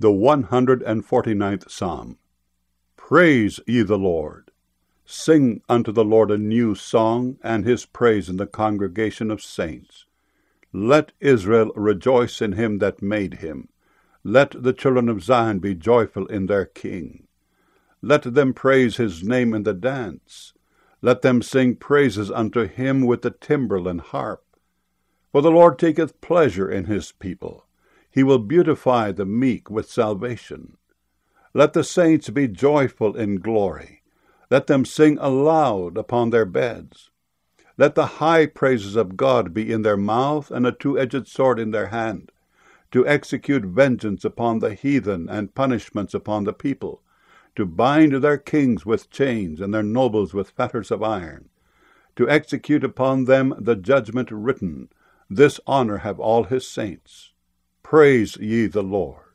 The 149th Psalm. Praise ye the Lord. Sing unto the Lord a new song, and his praise in the congregation of saints. Let Israel rejoice in him that made him. Let the children of Zion be joyful in their King. Let them praise his name in the dance. Let them sing praises unto him with the timbrel and harp. For the Lord taketh pleasure in his people. He will beautify the meek with salvation. Let the saints be joyful in glory. Let them sing aloud upon their beds. Let the high praises of God be in their mouth, and a two-edged sword in their hand, to execute vengeance upon the heathen, and punishments upon the people, to bind their kings with chains, and their nobles with fetters of iron, to execute upon them the judgment written. This honor have all his saints. Praise ye the Lord.